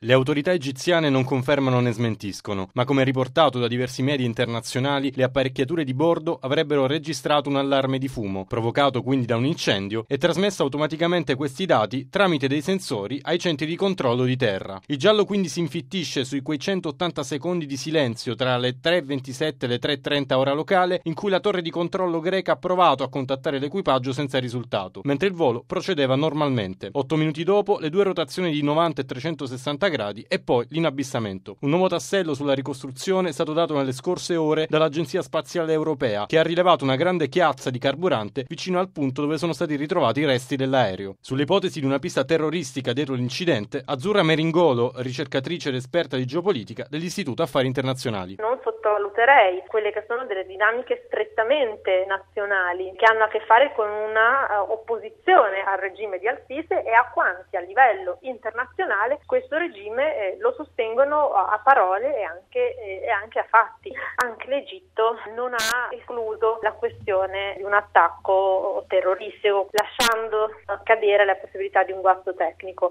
Le autorità egiziane non confermano né smentiscono, ma come riportato da diversi media internazionali, le apparecchiature di bordo avrebbero registrato un allarme di fumo, provocato quindi da un incendio, e trasmesso automaticamente questi dati tramite dei sensori ai centri di controllo di terra. Il giallo quindi si infittisce sui quei 180 secondi di silenzio tra le 3:27 e le 3:30 ora locale, in cui la torre di controllo greca ha provato a contattare l'equipaggio senza risultato, mentre il volo procedeva normalmente. 8 minuti dopo, le due rotazioni di 90 e 360 gradi e poi l'inabissamento. Un nuovo tassello sulla ricostruzione è stato dato nelle scorse ore dall'Agenzia Spaziale Europea, che ha rilevato una grande chiazza di carburante vicino al punto dove sono stati ritrovati i resti dell'aereo. Sulle ipotesi di una pista terroristica dietro l'incidente, Azzurra Meringolo, ricercatrice ed esperta di geopolitica dell'Istituto Affari Internazionali. Non sottovaluterei quelle che sono delle dinamiche strettamente nazionali, che hanno a che fare con una opposizione al regime di Al-Sisi e a quanti a livello internazionale questo regime lo sostengono a parole e anche a fatti. Anche l'Egitto non ha escluso la questione di un attacco terroristico, lasciando cadere la possibilità di un guasto tecnico.